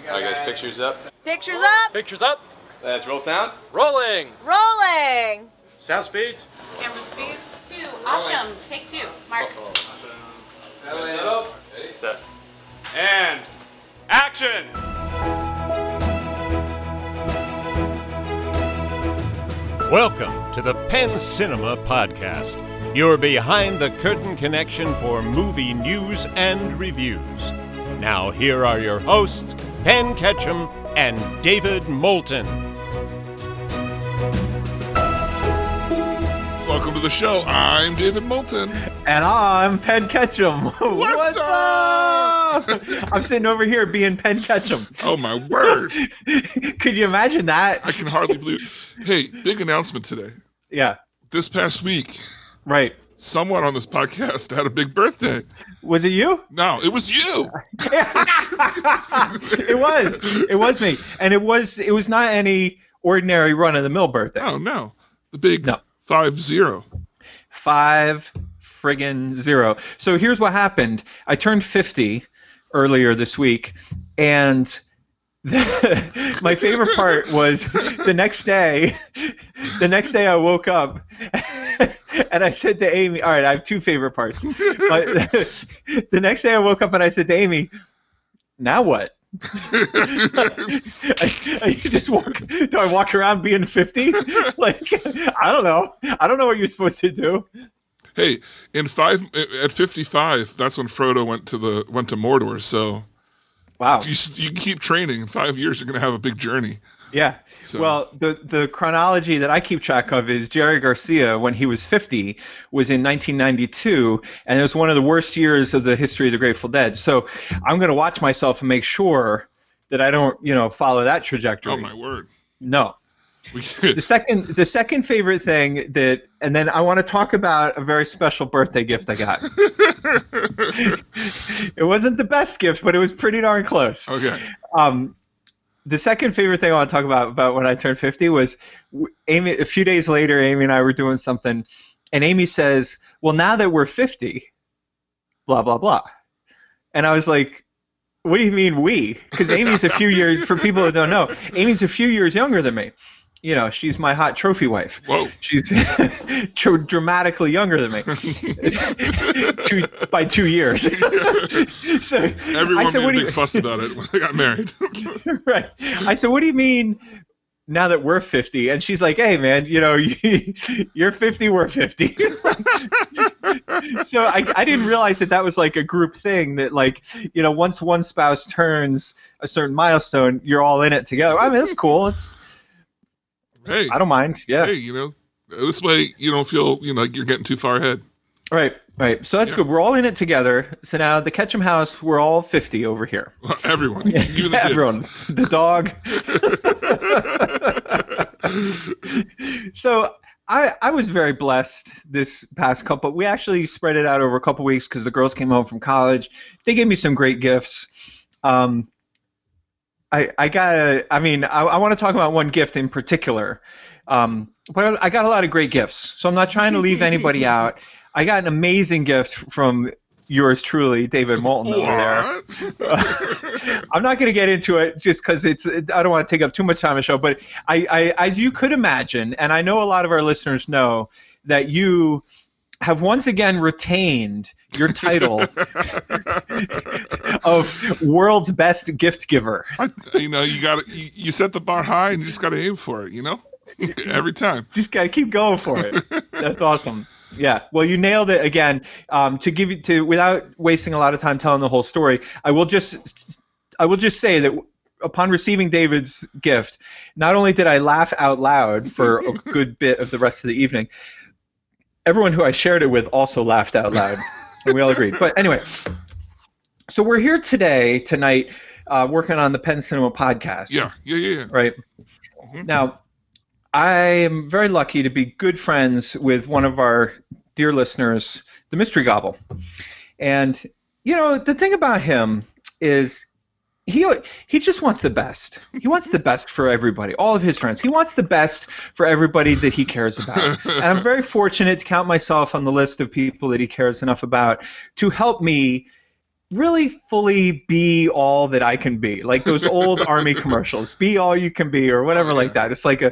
Alright guys, pictures up. Pictures up. Pictures up. Let's roll sound. Rolling. Rolling. Sound speeds. Camera speeds. 2. Asham. Take 2. Mark. Ready? Set. And action. Welcome to the Penn Cinema Podcast, your behind-the-curtain connection for movie news and reviews. Now here are your hosts, Penn Ketchum and David Moulton. Welcome to the show. I'm David Moulton. And I'm Penn Ketchum. What's up? I'm sitting over here being Penn Ketchum. Oh, my word. Could you imagine that? I can hardly believe. Hey, big announcement today. Yeah. This past week, Right. someone on this podcast had a big birthday. Was it you? No, it was you. It was me. And it was not any ordinary run-of-the-mill birthday. Oh, no. The big No. 5-0. 5-0. So here's what happened. I turned 50 earlier this week, and my favorite part was the next day I woke up and I said to Amy, all right, I have two favorite parts. But the next day I woke up and I said to Amy, now what? I just do I walk around being 50? Like, I don't know what you're supposed to do. Hey, at 55, that's when Frodo went to Mordor. So Wow. you keep training. In 5 years, you're going to have a big journey. Yeah. So. Well, the chronology that I keep track of is Jerry Garcia, when he was 50, was in 1992, and it was one of the worst years of the history of the Grateful Dead. So I'm going to watch myself and make sure that I don't, follow that trajectory. Oh, my word. No. The second favorite thing and then I want to talk about a very special birthday gift I got. It wasn't the best gift, but it was pretty darn close. Okay. The second favorite thing I want to talk about when I turned 50 was Amy. A few days later, Amy and I were doing something, and Amy says, well, now that we're 50, blah, blah, blah. And I was like, what do you mean we? Because Amy's a few years, for people who don't know, Amy's a few years younger than me. She's my hot trophy wife. Whoa. She's dramatically younger than me by 2 years. So Everyone made a big fuss about it when they got married. Right. I said, what do you mean now that we're 50? And she's like, hey, man, you're 50, we're 50. So I didn't realize that was like a group thing that, like, once one spouse turns a certain milestone, you're all in it together. I mean, it's cool. Hey, I don't mind. Yeah. Hey, this way you don't feel, like you're getting too far ahead. Right. So that's good. We're all in it together. So now the Ketchum house, we're all 50 over here. Well, everyone. Even the kids. Everyone. The dog. So I was very blessed this past couple. We actually spread it out over a couple weeks because the girls came home from college. They gave me some great gifts. I want to talk about one gift in particular. But I got a lot of great gifts, so I'm not trying to leave anybody out. I got an amazing gift from yours truly, David Moulton, over there. I'm not going to get into it just because I don't want to take up too much time on the show, but I, as you could imagine, and I know a lot of our listeners know, that you have once again retained your title of world's best gift giver. You set the bar high and you just got to aim for it, every time. Just got to keep going for it. That's awesome. Yeah. Well, you nailed it again. Without wasting a lot of time telling the whole story, I will just say that upon receiving David's gift, not only did I laugh out loud for a good bit of the rest of the evening, everyone who I shared it with also laughed out loud, and we all agreed. But anyway, so we're here tonight, working on the Penn Cinema Podcast. Yeah. Right. Mm-hmm. Now, I am very lucky to be good friends with one of our dear listeners, the Mystery Gobble. And, the thing about him is he just wants the best. He wants the best for everybody, all of his friends. He wants the best for everybody that he cares about. And I'm very fortunate to count myself on the list of people that he cares enough about to help me really fully be all that I can be, like those old army commercials, be all you can be or whatever like that. It's like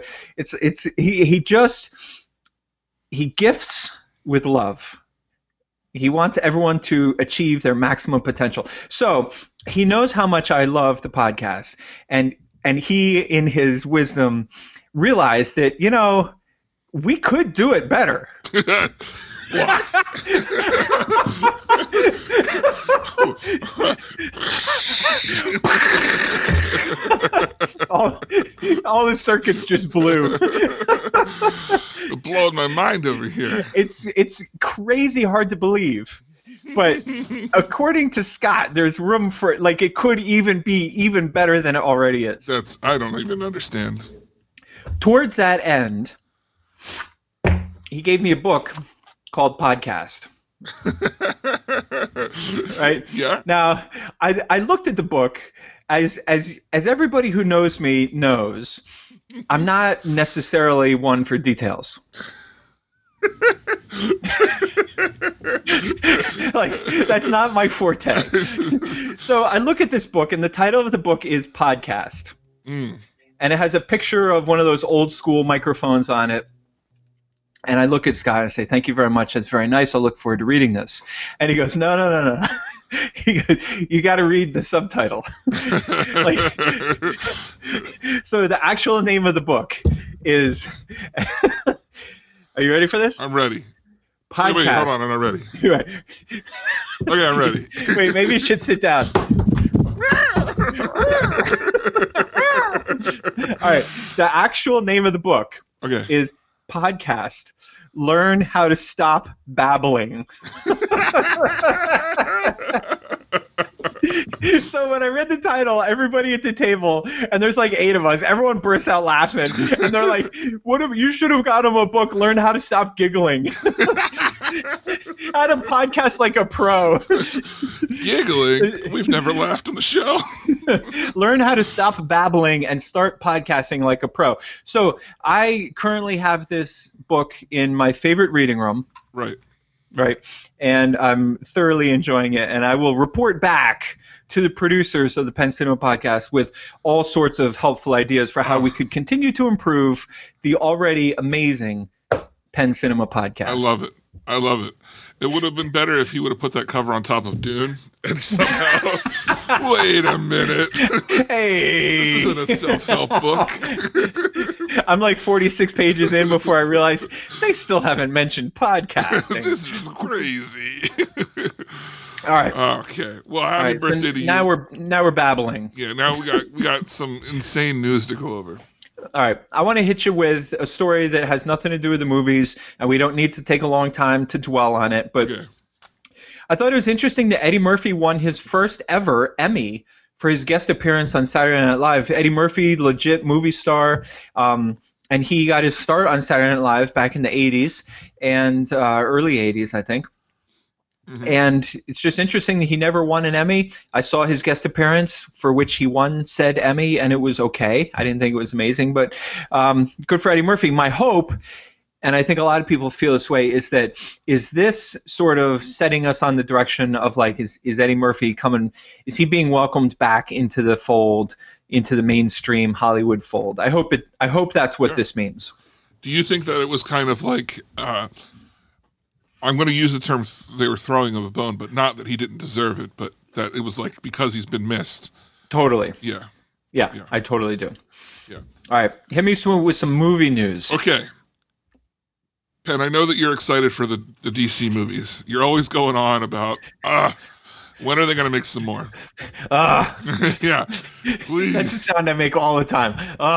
he gifts with love. He wants everyone to achieve their maximum potential. So he knows how much I love the podcast, and he, in his wisdom, realized that, we could do it better. What? all the circuits just blew. Blowing my mind over here. It's crazy hard to believe. But according to Scott, there's room for it. Like, it could even be even better than it already is. I don't even understand. Towards that end, he gave me a book called Podcast. Right? Yeah. Now, I looked at the book. As everybody who knows me knows, I'm not necessarily one for details. Like, that's not my forte. So I look at this book, and the title of the book is Podcast. And it has a picture of one of those old school microphones on it. And I look at Scott and I say, "Thank you very much. That's very nice. I'll look forward to reading this." And he goes, No. He goes, "You got to read the subtitle." Like, so the actual name of the book is. Are you ready for this? I'm ready. Podcast. Wait, hold on. I'm not ready. Right. Okay, I'm ready. Wait, maybe you should sit down. All right. The actual name of the book is Podcast. Learn how to stop babbling. So when I read the title, everybody at the table, and there's like 8 of us, everyone bursts out laughing, and they're like, you should have got him a book, Learn How to Stop Giggling." How to podcast like a pro. Giggling? We've never laughed on the show. Learn how to stop babbling and start podcasting like a pro. So I currently have this book in my favorite reading room. Right. And I'm thoroughly enjoying it. And I will report back to the producers of the Penn Cinema Podcast with all sorts of helpful ideas for how we could continue to improve the already amazing Penn Cinema Podcast. I love it. It would have been better if he would have put that cover on top of Dune and somehow, wait a minute. Hey. This isn't a self-help book. I'm like 46 pages in before I realize they still haven't mentioned podcasting. This is crazy. All right. Okay. Well, happy birthday to you. Now we're babbling. Yeah. Now we got some insane news to go over. All right. I want to hit you with a story that has nothing to do with the movies, and we don't need to take a long time to dwell on it. But I thought it was interesting that Eddie Murphy won his first ever Emmy for his guest appearance on Saturday Night Live. Eddie Murphy, legit movie star, and he got his start on Saturday Night Live back in the 80s and early 80s, I think. Mm-hmm. And it's just interesting that he never won an Emmy. I saw his guest appearance for which he won said Emmy, and it was okay. I didn't think it was amazing, but good for Eddie Murphy. My hope, and I think a lot of people feel this way, is this sort of setting us on the direction of, like, is Eddie Murphy coming, is he being welcomed back into the fold, into the mainstream Hollywood fold? I hope that's what this means. Do you think that it was kind of like, I'm going to use the term they were throwing him a bone, but not that he didn't deserve it, but that it was like because he's been missed? Totally. Yeah, I totally do. Yeah. All right, hit me with some movie news. Okay. Penn, I know that you're excited for the DC movies. You're always going on about, when are they going to make some more? Yeah, please. That's the sound I make all the time.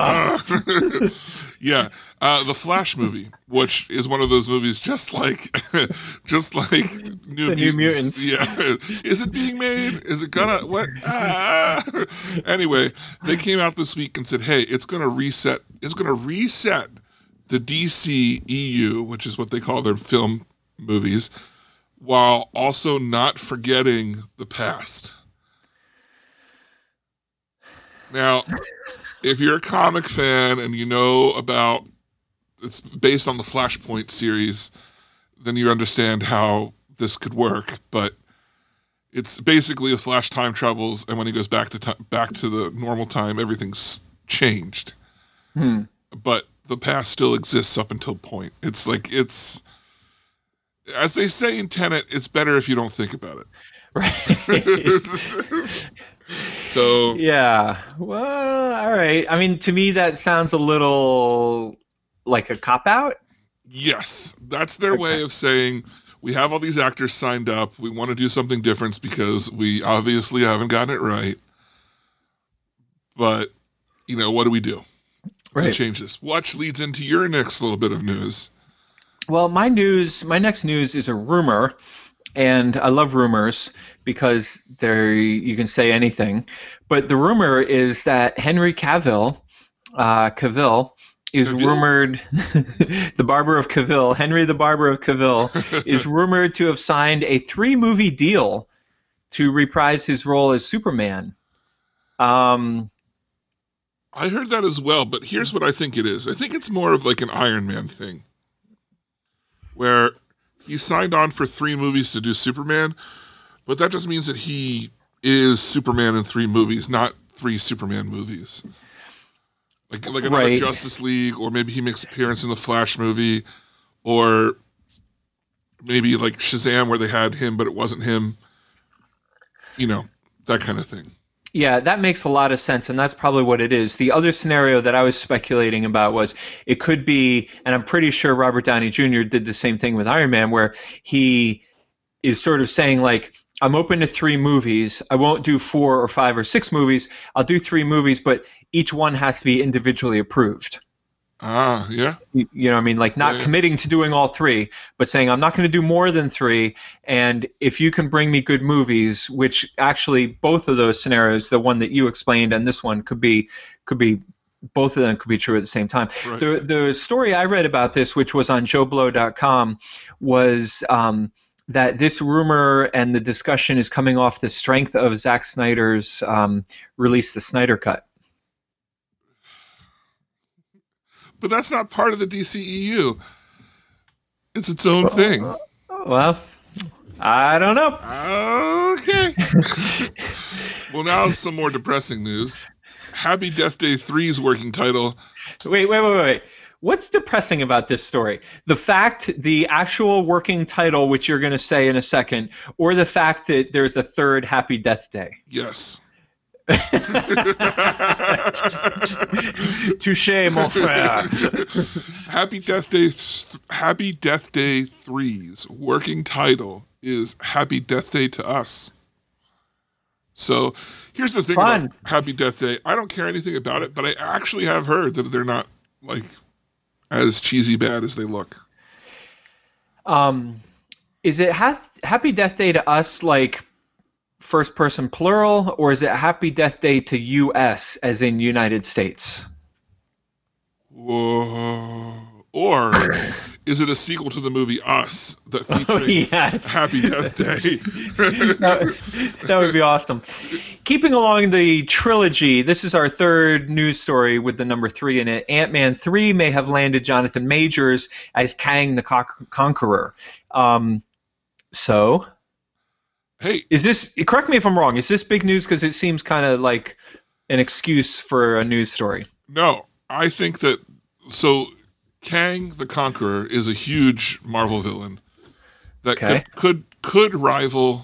Yeah, the Flash movie, which is one of those movies just like New Mutants. Yeah, is it being made? Is it gonna what? Anyway, they came out this week and said, "Hey, it's gonna reset. It's gonna reset the DC EU, which is what they call their film movies, while also not forgetting the past." Now, if you're a comic fan and you know about, it's based on the Flashpoint series, then you understand how this could work. But It's basically the Flash time travels, and when he goes back to the normal time, everything's changed. But the past still exists up until point. It's as they say in Tenet, it's better if you don't think about it. Right. So Yeah. Well, all right. I mean, to me, that sounds a little like a cop-out. yes, that's their way of saying, we have all these actors signed up. We want to do something different because we obviously haven't gotten it right. But, what do we do to change this? Which leads into your next little bit of news. Well, my next news is a rumor, and I love rumors because you can say anything. But the rumor is that Henry Cavill is rumored, the Barber of Cavill, Henry the Barber of Cavill, is rumored to have signed a 3-movie deal to reprise his role as Superman. I heard that as well, but here's what I think it is. I think it's more of like an Iron Man thing, where he signed on for 3 movies to do Superman, but that just means that he is Superman in 3 movies, not 3 Superman movies. Like another Justice League, or maybe he makes an appearance in the Flash movie, or maybe like Shazam where they had him but it wasn't him. That kind of thing. Yeah, that makes a lot of sense, and that's probably what it is. The other scenario that I was speculating about was it could be, and I'm pretty sure Robert Downey Jr. did the same thing with Iron Man, where he is sort of saying, like, I'm open to 3 movies. I won't do 4 or 5 or 6 movies. I'll do 3 movies, but each one has to be individually approved. Yeah. You know what I mean? Like not committing to doing all 3, but saying I'm not going to do more than 3. And if you can bring me good movies, which actually both of those scenarios, the one that you explained and this one could be both of them could be true at the same time. Right. The story I read about this, which was on JoeBlow.com, was that this rumor and the discussion is coming off the strength of Zack Snyder's release, the Snyder Cut. But that's not part of the DCEU. It's its own thing. Well, I don't know. Okay. Well, now some more depressing news. Happy Death Day 3's working title. Wait. What's depressing about this story? The actual working title, which you're going to say in a second, or the fact that there's a 3rd Happy Death Day? Yes. Touché, mon frère. Happy Death Day 3's working title is Happy Death Day to Us. So here's the thing about Happy Death Day. I don't care anything about it, but I actually have heard that they're not like as cheesy bad as they look. Is it Happy Death Day to Us like first person plural, or is it Happy Death Day to US as in United States? Whoa. Or is it a sequel to the movie Us that features Happy Death Day? That would be awesome. Keeping along the trilogy, this is our 3rd news story with the number 3 in it. Ant-Man 3 may have landed Jonathan Majors as Kang the Conqueror. So... Hey, is this? Correct me if I'm wrong. Is this big news? Because it seems kind of like an excuse for a news story. No, I think that Kang the Conqueror is a huge Marvel villain that could rival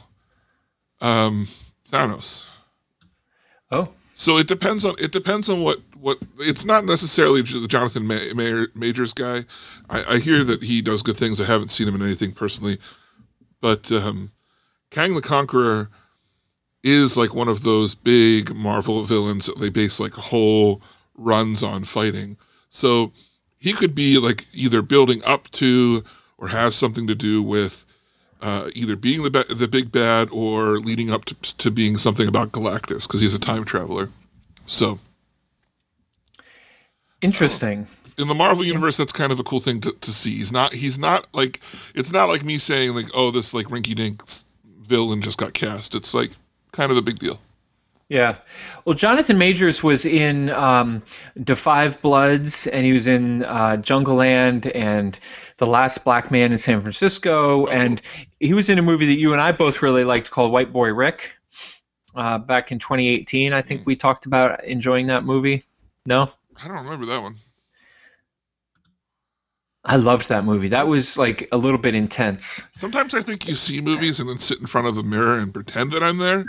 Thanos. Oh, so it depends on what it's not necessarily the Jonathan Majors guy. I hear that he does good things. I haven't seen him in anything personally, but. Kang the Conqueror is like one of those big Marvel villains that they base like whole runs on fighting. So he could be like either building up to or have something to do with either being the big bad or leading up to being something about Galactus because he's a time traveler. So interesting. In the Marvel universe, that's kind of a cool thing to see. He's not like, it's not like me saying like, oh, this like rinky-dink villain just got cast. It's like kind of a big deal. Yeah. Well, Jonathan Majors was in Da 5 Bloods, and he was in Jungleland and The Last Black Man in San Francisco, and he was in a movie that you and I both really liked called White Boy Rick back in 2018. I think we talked about enjoying that movie. No? I don't remember that one. I loved that movie. That was like a little bit intense. Sometimes I think you see movies and then sit in front of a mirror and pretend that I'm there.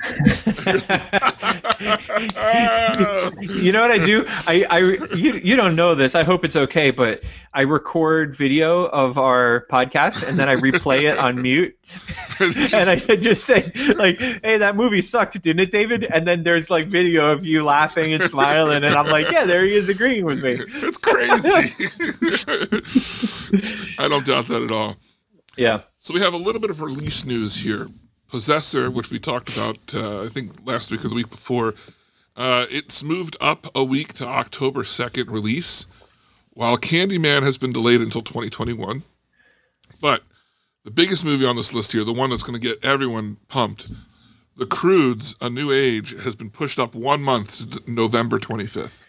You know what I do? You don't know this. I hope it's okay, but I record video of our podcast and then I replay it on mute. And I just say, like, hey, that movie sucked, didn't it, David? And then there's like video of you laughing and smiling, and I'm like, yeah, there he is agreeing with me. It's crazy. I don't doubt that at all. Yeah. So we have a little bit of release news here. Possessor, which we talked about, I think last week or the week before, it's moved up a week to October 2nd release, while Candyman has been delayed until 2021. But the biggest movie on this list here, the one that's going to get everyone pumped, The Croods: A New Age, has been pushed up 1 month to November 25th.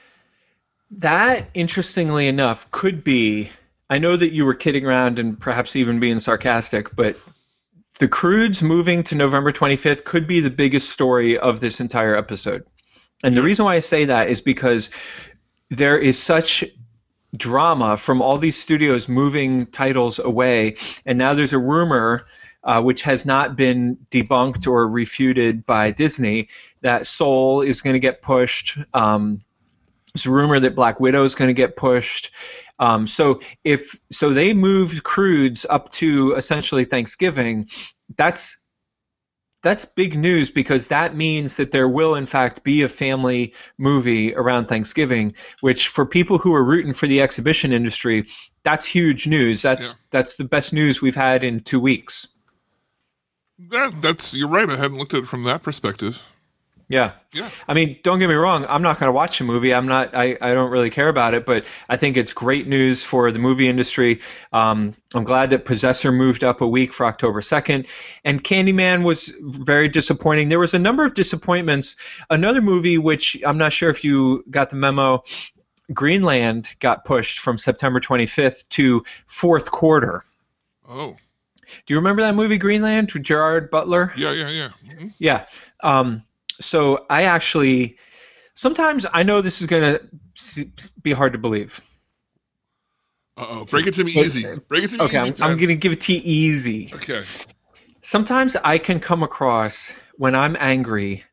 That, interestingly enough, could be, I know that you were kidding around and perhaps even being sarcastic, but The Croods moving to November 25th could be the biggest story of this entire episode. And the reason why I say that is because there is such drama from all these studios moving titles away, and now there's a rumor which has not been debunked or refuted by Disney that Soul is going to get pushed. There's a rumor that Black Widow is going to get pushed. So they moved Croods up to essentially Thanksgiving. That's big news, because that means that there will in fact be a family movie around Thanksgiving, which for people who are rooting for the exhibition industry, that's huge news. That's the best news we've had in 2 weeks. You're right. I hadn't looked at it from that perspective. Yeah. Yeah. I mean, don't get me wrong. I'm not going to watch the movie. I don't really care about it, but I think it's great news for the movie industry. I'm glad that Possessor moved up a week for October 2nd. And Candyman was very disappointing. There was a number of disappointments. Another movie, which I'm not sure if you got the memo, Greenland got pushed from September 25th to fourth quarter. Oh. Do you remember that movie, Greenland, with Gerard Butler? Yeah. Mm-hmm. Yeah. So I actually, sometimes I know this is going to be hard to believe. Uh-oh. Break it to me easy. Break it to me easy. Okay, I'm going to give it to you easy. Okay. Sometimes I can come across, when I'm angry,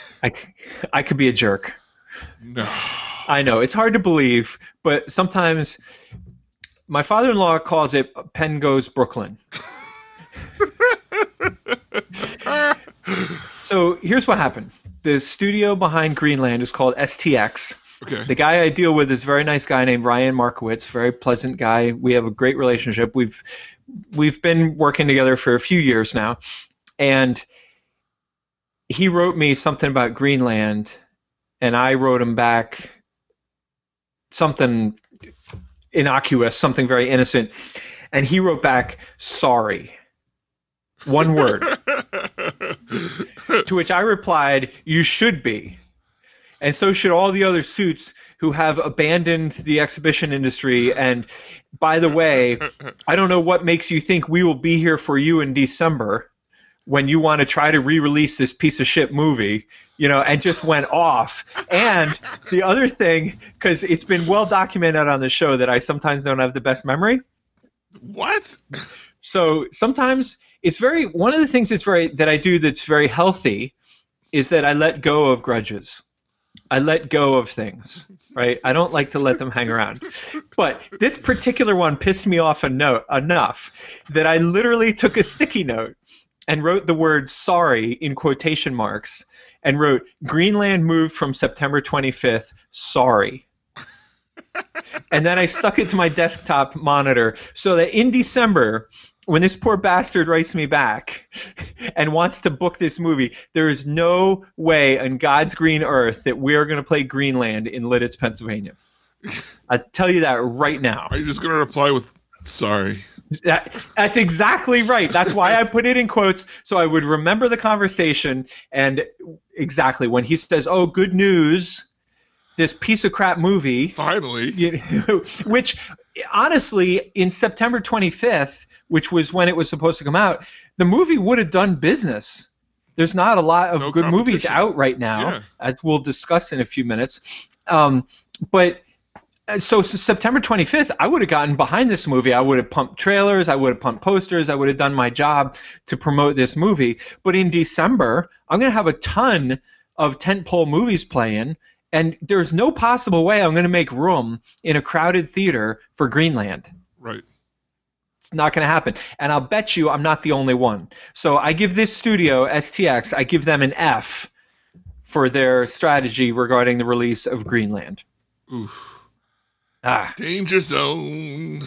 I could be a jerk. No. I know. It's hard to believe, but sometimes my father-in-law calls it Penn Goes Brooklyn. So here's what happened. The studio behind Greenland is called STX. Okay. The guy I deal with is a very nice guy named Ryan Markowitz, very pleasant guy. We have a great relationship. We've been working together for a few years now. And he wrote me something about Greenland, and I wrote him back something innocuous, something very innocent. And he wrote back, sorry. One word. To which I replied, you should be. And so should all the other suits who have abandoned the exhibition industry. And by the way, I don't know what makes you think we will be here for you in December when you want to try to re-release this piece of shit movie, and just went off. And the other thing, because it's been well documented on the show that I sometimes don't have the best memory. What? So sometimes one of the things that I do that's very healthy is that I let go of grudges. I let go of things, right? I don't like to let them hang around. But this particular one pissed me off enough that I literally took a sticky note and wrote the word sorry in quotation marks and wrote, Greenland moved from September 25th, sorry. And then I stuck it to my desktop monitor so that in December, when this poor bastard writes me back and wants to book this movie, there is no way on God's green earth that we're going to play Greenland in Lidditz, Pennsylvania. I tell you that right now. Are you just going to reply with, Sorry. That's exactly right. That's why I put it in quotes, so I would remember the conversation. And exactly when he says, "Oh, good news, this piece of crap movie," Finally. which honestly, in September 25th, which was when it was supposed to come out, the movie would have done business. There's not a lot of No good movies competition. out right now, Yeah. as we'll discuss in a few minutes. So September 25th, I would have gotten behind this movie. I would have pumped trailers. I would have pumped posters. I would have done my job to promote this movie. But in December, I'm going to have a ton of tentpole movies playing, and there's no possible way I'm going to make room in a crowded theater for Greenland. Right. It's not going to happen. And I'll bet you I'm not the only one. So I give this studio, STX, I give them an F for their strategy regarding the release of Greenland. Oof. Ah. Danger zone.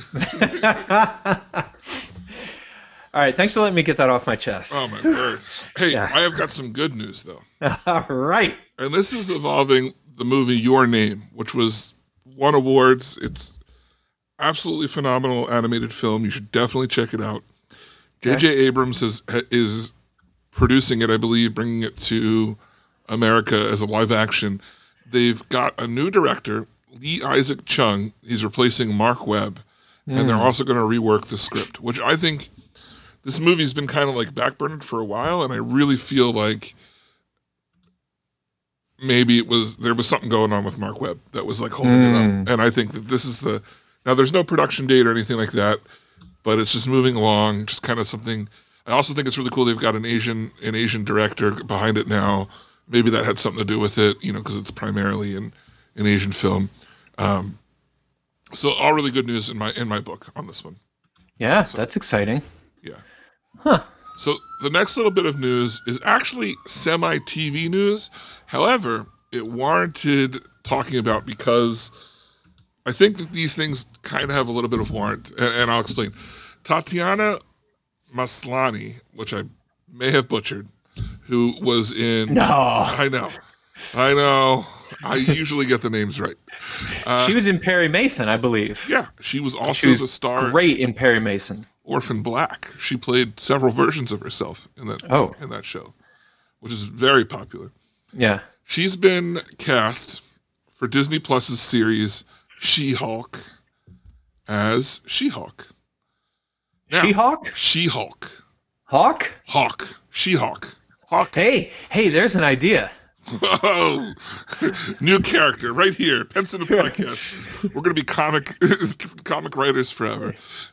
All right, thanks for letting me get that off my chest. Oh, my word. Hey, Yeah. I have got some good news, though. All right. And this is involving the movie Your Name, which won awards. It's absolutely phenomenal animated film. You should definitely check it out. J.J. Abrams is producing it, I believe, bringing it to America as a live action. They've got a new director, Lee Isaac Chung. He's replacing Mark Webb. And they're also going to rework the script, which I think this movie's been kind of like backburnered for a while, and I really feel like maybe there was something going on with Mark Webb that was like holding it up. And I think that this is now there's no production date or anything like that, but it's just moving along, just kind of something. I also think it's really cool they've got an Asian director behind it now. Maybe that had something to do with it, because it's primarily an Asian film. So all really good news in my book on this one. Yeah, that's exciting. Yeah. Huh. So the next little bit of news is actually semi-TV news. However, it warranted talking about because I think that these things kind of have a little bit of warrant, and I'll explain. Tatiana Maslany, which I may have butchered, who was in... No. I know. I usually get the names right. She was in Perry Mason, I believe. Yeah, she was also She was the star great in Perry Mason. Orphan Black. She played several versions of herself in that show, which is very popular. Yeah. She's been cast for Disney Plus's series She-Hulk as She-Hulk. Now, She-Hulk? She-Hulk. Hawk? Hawk. She-Hulk. Hawk. Hey, there's an idea. Whoa. New character right here. Pence in the podcast. We're going to be comic writers forever.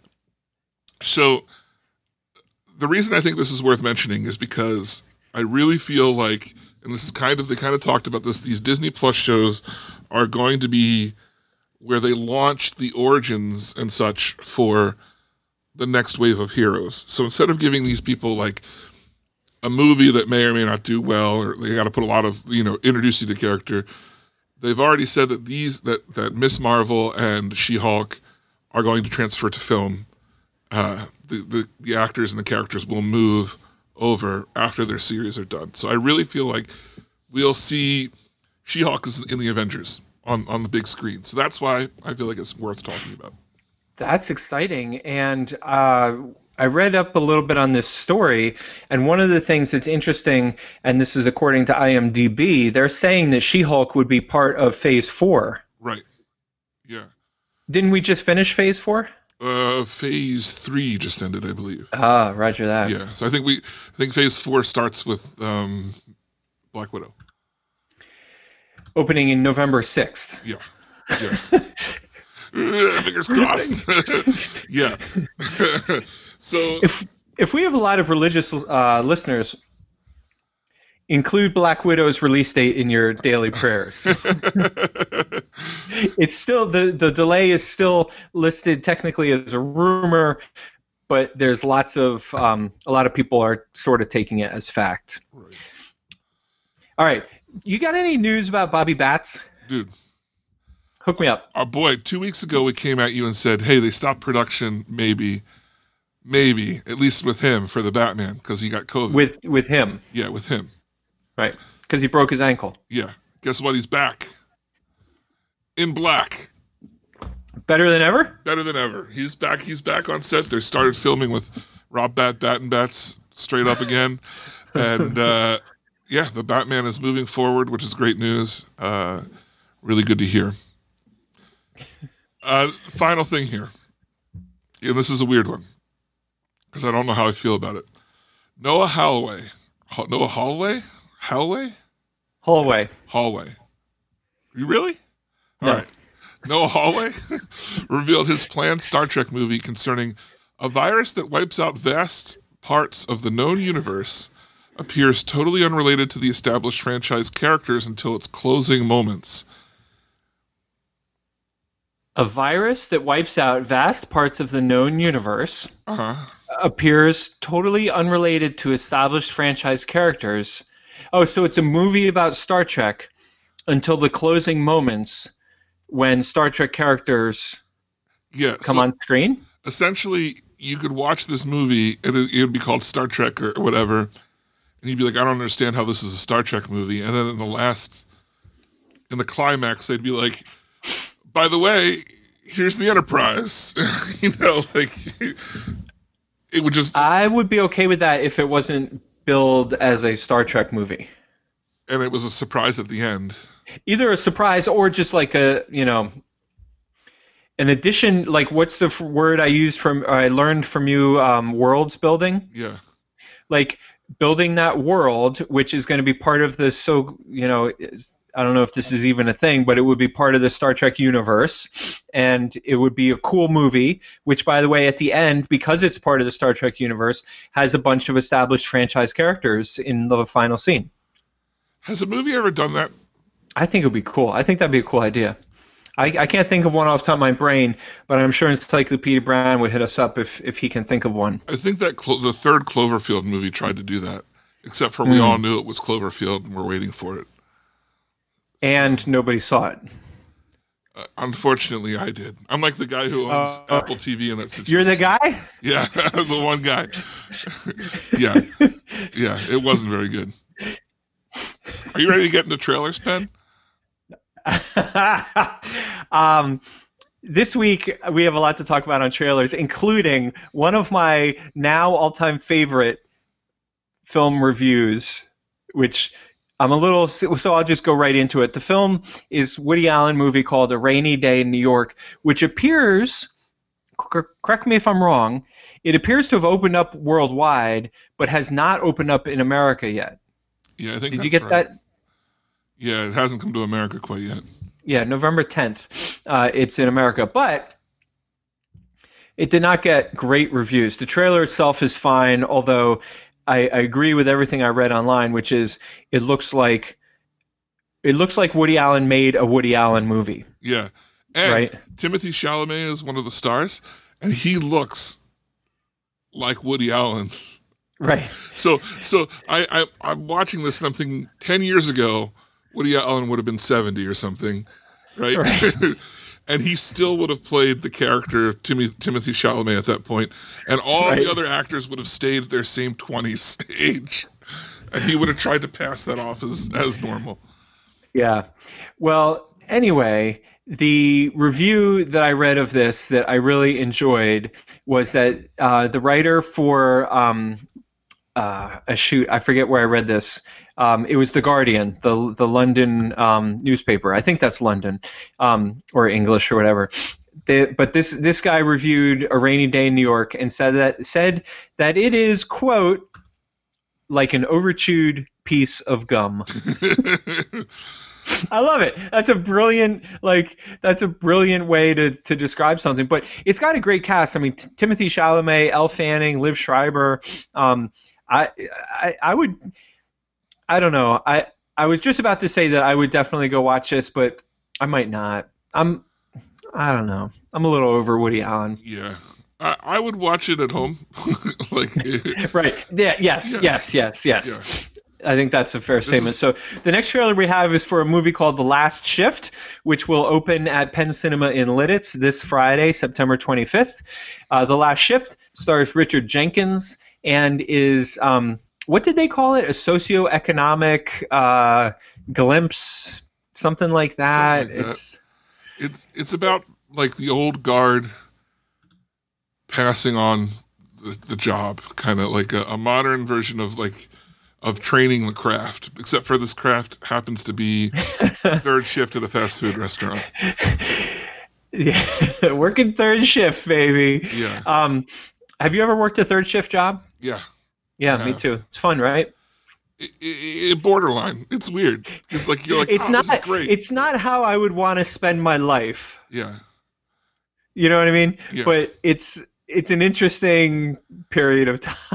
So the reason I think this is worth mentioning is because I really feel like, and this is they kind of talked about this, these Disney Plus shows are going to be where they launch the origins and such for the next wave of heroes. So instead of giving these people like a movie that may or may not do well, or they got to put a lot of, introduce you to the character, they've already said that that Miss Marvel and She-Hulk are going to transfer to film. The actors and the characters will move over after their series are done. So I really feel like we'll see She-Hulk is in the Avengers on the big screen. So that's why I feel like it's worth talking about. That's exciting. And I read up a little bit on this story, and one of the things that's interesting, and this is according to IMDb, they're saying that She-Hulk would be part of Phase 4. Right. Yeah. Didn't we just finish Phase 4? Phase 3 just ended, I believe. Ah, roger that. Yeah, so I think Phase 4 starts with Black Widow. Opening in November 6th. Yeah. Fingers crossed. Yeah. So if we have a lot of religious listeners, include Black Widow's release date in your daily prayers. It's still the delay is still listed technically as a rumor, but there's a lot of people are sort of taking it as fact. Right. All right, you got any news about Bobby Batts? Dude, hook me up. Our boy, 2 weeks ago we came at you and said, hey, they stopped production maybe, at least with him for the Batman because he got COVID. With him. Yeah, with him. Right, because he broke his ankle. Yeah. Guess what? He's back. In black. Better than ever? Better than ever. He's back. He's back on set. They started filming with Rob Battenbats straight up again, and yeah, the Batman is moving forward, which is great news. Really good to hear. Final thing here, and this is a weird one because I don't know how I feel about it. Noah Hallway. You really? All right. Noah Hallway revealed his planned Star Trek movie concerning a virus that wipes out vast parts of the known universe, appears totally unrelated to the established franchise characters until its closing moments. A virus that wipes out vast parts of the known universe appears totally unrelated to established franchise characters. Oh, so it's a movie about Star Trek until the closing moments when Star Trek characters come on screen? Essentially, you could watch this movie, and it would be called Star Trek or whatever, and you'd be like, I don't understand how this is a Star Trek movie. And then in the climax, they'd be like, by the way, here's the Enterprise. It would just... I would be okay with that if it wasn't billed as a Star Trek movie. And it was a surprise at the end. Either a surprise or just like an addition, like what's the word I learned from you, worlds building? Yeah. Like building that world, which is going to be part of the, I don't know if this is even a thing, but it would be part of the Star Trek universe, and it would be a cool movie, which, by the way, at the end, because it's part of the Star Trek universe, has a bunch of established franchise characters in the final scene. Has a movie ever done that? I think it would be cool. I think that'd be a cool idea. I can't think of one off the top of my brain, but I'm sure Encyclopedia Brown would hit us up if he can think of one. I think that the third Cloverfield movie tried to do that, except for we all knew it was Cloverfield and we're waiting for it. And nobody saw it. Unfortunately, I did. I'm like the guy who owns Apple TV in that situation. You're the guy? Yeah, the one guy. Yeah, it wasn't very good. Are you ready to get into trailers, Penn? This week, we have a lot to talk about on trailers, including one of my now all-time favorite film reviews, which... so I'll just go right into it. The film is Woody Allen movie called A Rainy Day in New York, which appears, correct me if I'm wrong, it appears to have opened up worldwide, but has not opened up in America yet. Yeah, I think Did that's you get right. that? Yeah, it hasn't come to America quite yet. Yeah, November 10th. It's in America, but it did not get great reviews. The trailer itself is fine, although... I agree with everything I read online, which is it looks like Woody Allen made a Woody Allen movie. Yeah, and right? Timothée Chalamet is one of the stars, and he looks like Woody Allen. Right. So I'm watching this and I'm thinking 10 years ago, Woody Allen would have been 70 or something, right? And he still would have played the character of Timothée Chalamet at that point, and all the other actors would have stayed at their same 20s age, and he would have tried to pass that off as normal. Yeah. Well, anyway, the review that I read of this that I really enjoyed was that the writer for I forget where I read this. It was The Guardian, the London newspaper. I think that's London, or English or whatever. But this guy reviewed A Rainy Day in New York and said that it is, quote, like an overchewed piece of gum. I love it. That's a brilliant way to describe something. But it's got a great cast. I mean, Timothée Chalamet, Elle Fanning, Liv Schreiber. I don't know. I was just about to say that I would definitely go watch this, but I might not. I don't know. I'm a little over Woody Allen. Yeah. I would watch it at home. Right. Yeah. Yes. Yeah. I think that's a fair statement. So the next trailer we have is for a movie called The Last Shift, which will open at Penn Cinema in Lidditz this Friday, September 25th. The Last Shift stars Richard Jenkins and is, what did they call it? A socioeconomic glimpse, something like that. It's about like the old guard passing on the job, kind of like a modern version of training the craft, except for this craft happens to be third shift at a fast food restaurant. Yeah, working third shift, baby. Yeah. Have you ever worked a third shift job? Yeah. Yeah, I me have. too. It's fun, right? It borderline. It's weird. It's like you're like, It's oh, not. this is great. It's not how I would want to spend my life. Yeah. You know what I mean? Yeah. But it's an interesting period of time.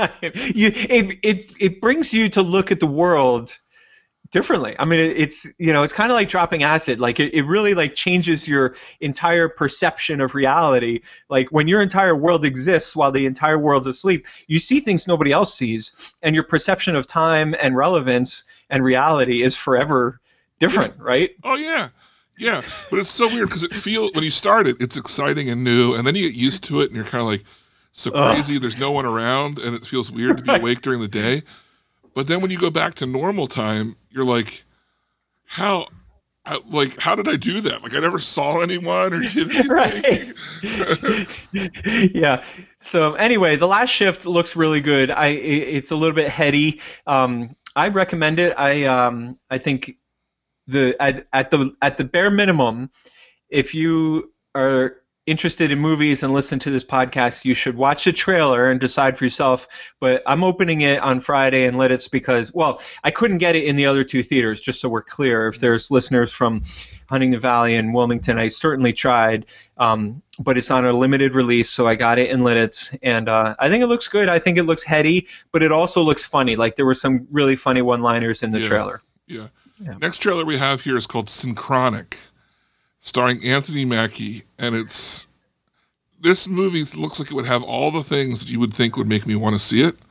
It brings you to look at the world differently. I mean, it's kind of like dropping acid. Like it really like changes your entire perception of reality. Like when your entire world exists while the entire world's asleep, you see things nobody else sees, and your perception of time and relevance and reality is forever different, right? Oh yeah. Yeah, but it's so weird because when you start it, it's exciting and new, and then you get used to it, and you're kind of like, so crazy, there's no one around, and it feels weird to be awake during the day. But then when you go back to normal time, you're like, how did I do that? Like, I never saw anyone or did anything. Right. Yeah. So anyway, The Last Shift looks really good. It's a little bit heady. I recommend it. I think at the bare minimum, if you are interested in movies and listen to this podcast, you should watch the trailer and decide for yourself. But I'm opening it on Friday in Lidditz because, well, I couldn't get it in the other two theaters, just so we're clear. If there's listeners from Huntington Valley and Wilmington, I certainly tried, but it's on a limited release, so I got it in Lidditz. And I think it looks good. I think it looks heady, but it also looks funny. Like there were some really funny one-liners in the trailer. Yeah. Next trailer we have here is called Synchronic, starring Anthony Mackie, and this movie looks like it would have all the things that you would think would make me want to see it.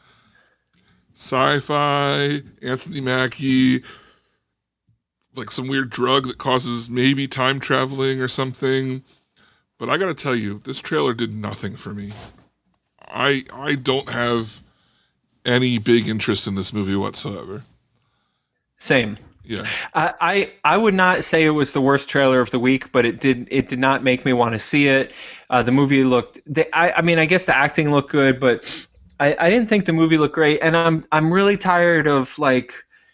Sci-fi, Anthony Mackie, like some weird drug that causes maybe time traveling or something. But I got to tell you, this trailer did nothing for me. I don't have any big interest in this movie whatsoever. Same. Yeah. I would not say it was the worst trailer of the week, but it did not make me want to see it. The movie looked. I mean, I guess the acting looked good, but I didn't think the movie looked great. And I'm really tired of like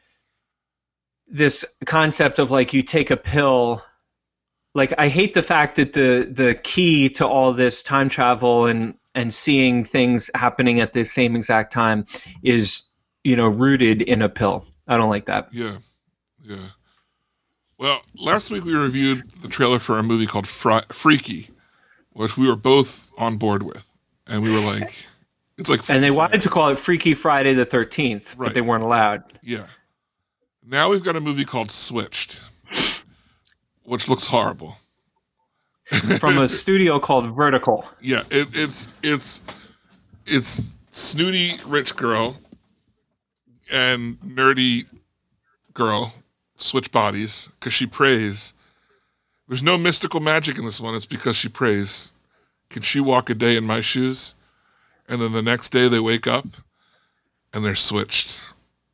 this concept of like you take a pill. Like I hate the fact that the key to all this time travel and seeing things happening at the same exact time is rooted in a pill. I don't like that. Yeah. Yeah. Well, last week we reviewed the trailer for a movie called Freaky, which we were both on board with. And we were like, it's like... And they wanted to call it Freaky Friday the 13th, right. But they weren't allowed. Yeah. Now we've got a movie called Switched, which looks horrible. From a studio called Vertical. Yeah, it's snooty rich girl and nerdy girl switch bodies because she prays. There's no mystical magic in this one. It's because she prays. Can she walk a day in my shoes? And then the next day they wake up and they're switched.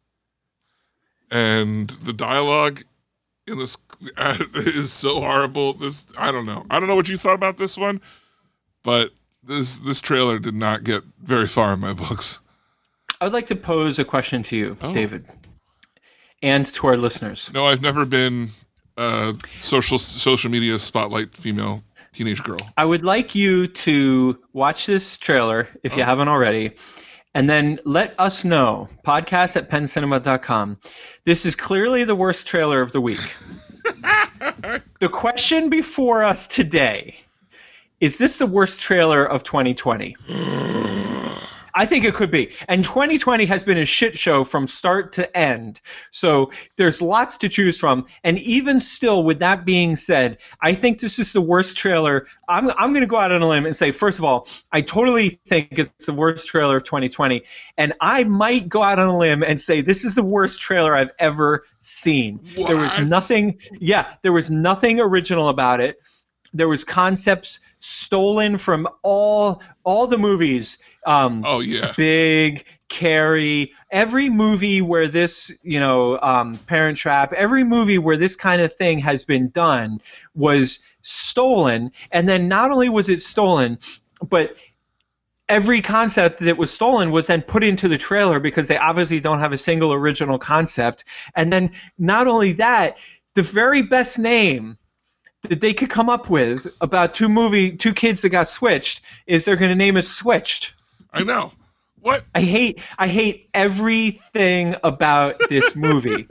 And the dialogue in this is so horrible. I don't know. I don't know what you thought about this one, but this trailer did not get very far in my books. I would like to pose a question to you, David, and to our listeners. No, I've never been a social media spotlight female teenage girl. I would like you to watch this trailer, if you haven't already, and then let us know, podcast@penncinema.com. This is clearly the worst trailer of the week. The question before us today, is this the worst trailer of 2020? I think it could be. And 2020 has been a shit show from start to end. So there's lots to choose from. And even still, with that being said, I think this is the worst trailer. I'm going to go out on a limb and say, first of all, I totally think it's the worst trailer of 2020. And I might go out on a limb and say this is the worst trailer I've ever seen. What? There was nothing original about it. There was concepts stolen from all the movies. Oh yeah. Big, Carrie, every movie where this, Parent Trap, every movie where this kind of thing has been done was stolen. And then not only was it stolen, but every concept that was stolen was then put into the trailer because they obviously don't have a single original concept. And then not only that, the very best name that they could come up with about two kids that got switched is they're going to name it Switched. I know. What? I hate everything about this movie.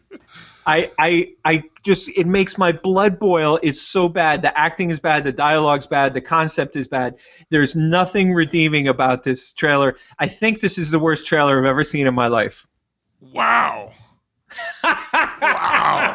I just, it makes my blood boil. It's so bad. The acting is bad. The dialogue's bad. The concept is bad. There's nothing redeeming about this trailer. I think this is the worst trailer I've ever seen in my life. Wow. Wow.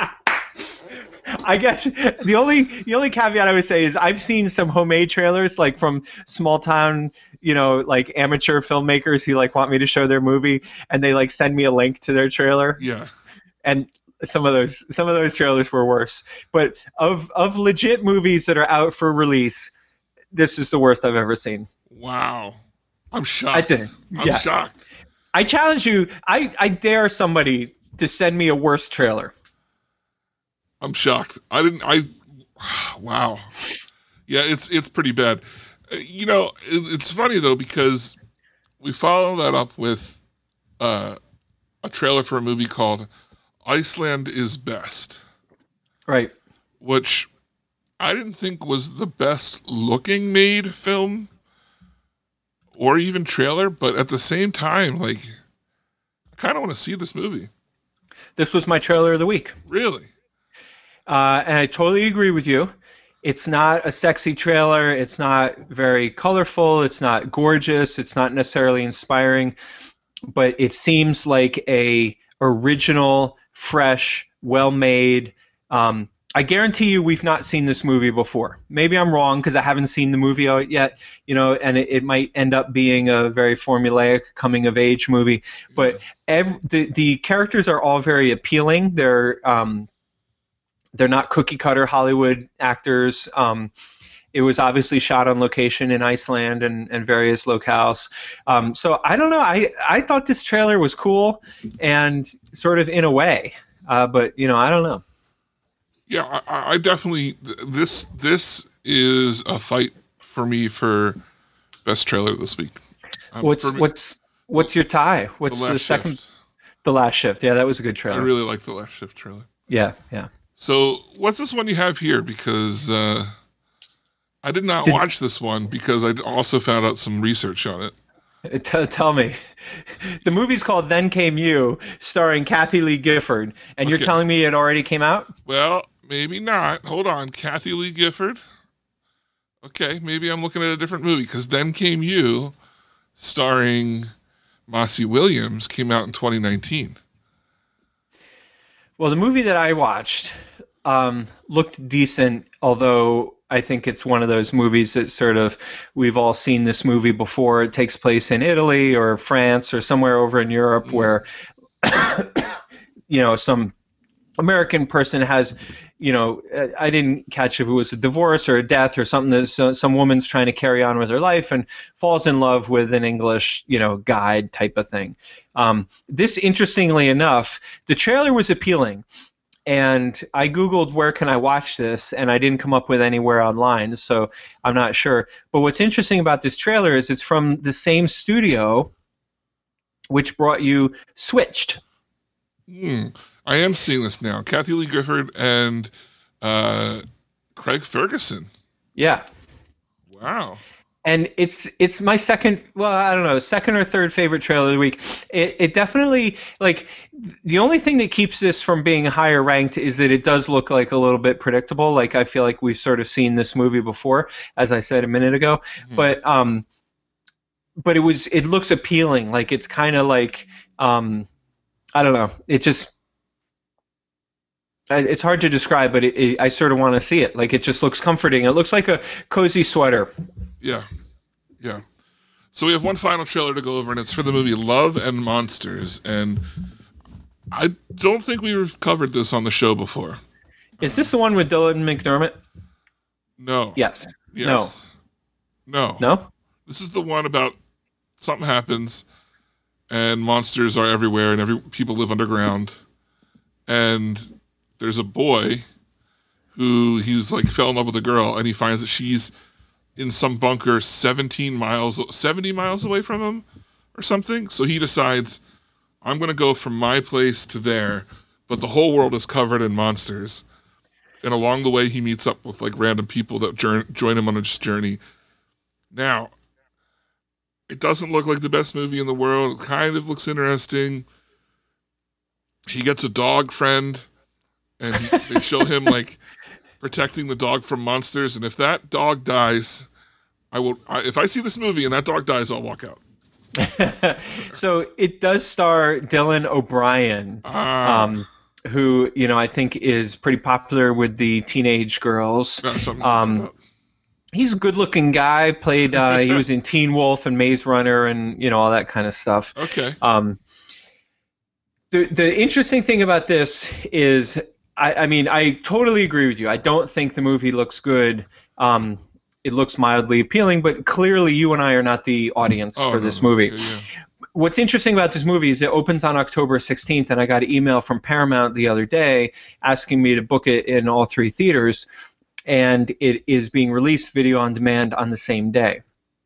I guess the only caveat I would say is I've seen some homemade trailers, like from small town, like amateur filmmakers who like want me to show their movie, and they like send me a link to their trailer. Yeah. And some of those trailers were worse. But of legit movies that are out for release, this is the worst I've ever seen. Wow. I'm shocked. I think. I'm shocked. I challenge you. I dare somebody to send me a worse trailer. I'm shocked. Wow. Yeah, it's pretty bad. It's funny though, because we follow that up with a trailer for a movie called Iceland is Best. Right. Which I didn't think was the best looking made film or even trailer, but at the same time, like, I kind of want to see this movie. This was my trailer of the week. Really? And I totally agree with you. It's not a sexy trailer. It's not very colorful. It's not gorgeous. It's not necessarily inspiring. But it seems like a original, fresh, well-made. I guarantee you we've not seen this movie before. Maybe I'm wrong because I haven't seen the movie yet, and it might end up being a very formulaic coming-of-age movie. But the characters are all very appealing. They're not cookie-cutter Hollywood actors. It was obviously shot on location in Iceland and various locales. So I don't know. I thought this trailer was cool and sort of in a way. But, I don't know. Yeah, I definitely... This is a fight for me for best trailer this week. What's your tie? What's the second? Shift. The Last Shift. Yeah, that was a good trailer. I really like The Last Shift trailer. Yeah. So, what's this one you have here? Because I did not watch this one because I also found out some research on it. Tell me. The movie's called Then Came You, starring Kathy Lee Gifford. And You're telling me it already came out? Well, maybe not. Hold on. Kathy Lee Gifford? Okay, maybe I'm looking at a different movie because Then Came You, starring Maisie Williams, came out in 2019. Well, the movie that I watched looked decent, although I think it's one of those movies that sort of, we've all seen this movie before. It takes place in Italy or France or somewhere over in Europe where, some American person has, I didn't catch if it was a divorce or a death or something that some woman's trying to carry on with her life and falls in love with an English, guide type of thing. This, interestingly enough, the trailer was appealing. And I Googled where can I watch this, and I didn't come up with anywhere online, so I'm not sure. But what's interesting about this trailer is it's from the same studio which brought you Switched. I am seeing this now. Kathy Lee Gifford and Craig Ferguson. Yeah. Wow. And it's my second or third favorite trailer of the week. It definitely, like, the only thing that keeps this from being higher ranked is that it does look like a little bit predictable. Like, I feel like we've sort of seen this movie before, as I said a minute ago. Mm-hmm. But it looks appealing. Like, it's kind of like, I don't know. It's hard to describe, but I sort of want to see it. Like, it just looks comforting. It looks like a cozy sweater. Yeah. So we have one final trailer to go over, and it's for the movie Love and Monsters. And I don't think we've covered this on the show before. Is this the one with Dylan McDermott? No. Yes. No. No? This is the one about something happens, and monsters are everywhere, and people live underground. And there's a boy who he's like fell in love with a girl, and he finds that she's in some bunker 70 miles away from him or something. So he decides, I'm going to go from my place to there, but the whole world is covered in monsters. And along the way, he meets up with like random people that join him on his journey. Now, it doesn't look like the best movie in the world. It kind of looks interesting. He gets a dog friend, and they show him like protecting the dog from monsters. And if that dog dies, if I see this movie and that dog dies, I'll walk out. So it does star Dylan O'Brien, who I think is pretty popular with the teenage girls. He's a good-looking guy. Played. He was in Teen Wolf and Maze Runner and all that kind of stuff. Okay. The interesting thing about this is, I totally agree with you. I don't think the movie looks good. It looks mildly appealing, but clearly you and I are not the audience for this movie. Yeah. What's interesting about this movie is it opens on October 16th, and I got an email from Paramount the other day asking me to book it in all 3 theaters, and it is being released video on demand on the same day.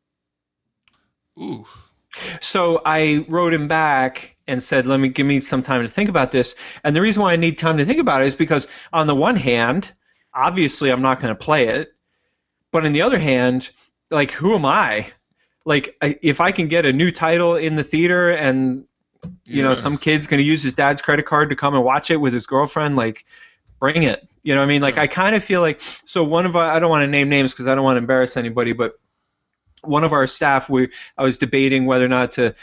Ooh. So I wrote him back and said, give me some time to think about this. And the reason why I need time to think about it is because on the one hand, obviously I'm not going to play it. But on the other hand, like, who am I? Like, if I can get a new title in the theater and, some kid's going to use his dad's credit card to come and watch it with his girlfriend, like, bring it. You know what I mean? Like, I kind of feel like, so I don't want to name names because I don't want to embarrass anybody, but one of our staff, I was debating whether or not to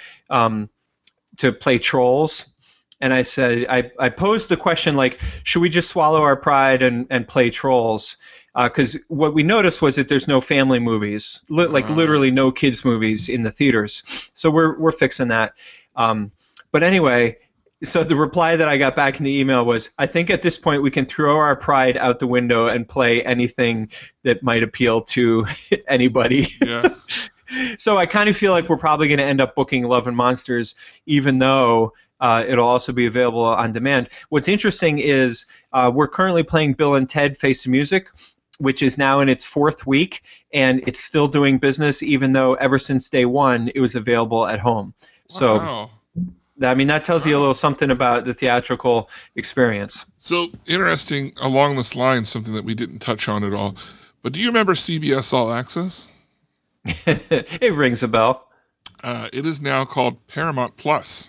play Trolls. And I said, I posed the question, like, should we just swallow our pride and play Trolls? Because what we noticed was that there's no family movies, literally no kids movies in the theaters. So we're fixing that. But anyway, so the reply that I got back in the email was, I think at this point we can throw our pride out the window and play anything that might appeal to anybody. Yeah. So I kind of feel like we're probably going to end up booking Love and Monsters, even though it'll also be available on demand. What's interesting is we're currently playing Bill and Ted Face the Music, which is now in its 4th week, and it's still doing business, even though ever since day 1 it was available at home. So, wow. That tells you a little something about the theatrical experience. So interesting, along this line, something that we didn't touch on at all. But do you remember CBS All Access? It rings a bell. It is now called Paramount Plus.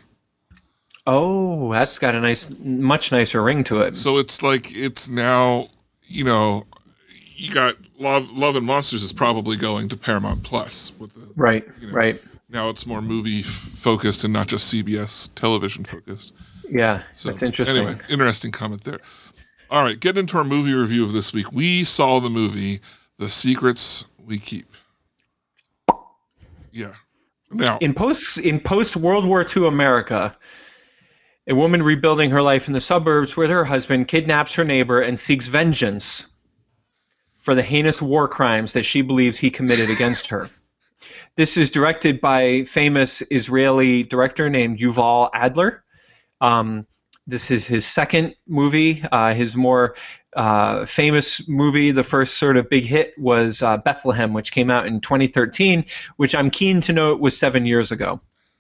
Oh, that's got a much nicer ring to it. So it's like, it's now, you got Love and Monsters is probably going to Paramount Plus. Right. Now it's more movie focused and not just CBS television focused. Yeah, so, that's interesting. Anyway, interesting comment there. All right, getting into our movie review of this week. We saw the movie The Secrets We Keep. Yeah. Now, in post World War II America, a woman rebuilding her life in the suburbs with her husband kidnaps her neighbor and seeks vengeance for the heinous war crimes that she believes he committed against her. This is directed by famous Israeli director named Yuval Adler. This is his second movie. His more famous movie, the first sort of big hit, was Bethlehem, which came out in 2013, which I'm keen to note was 7 years ago.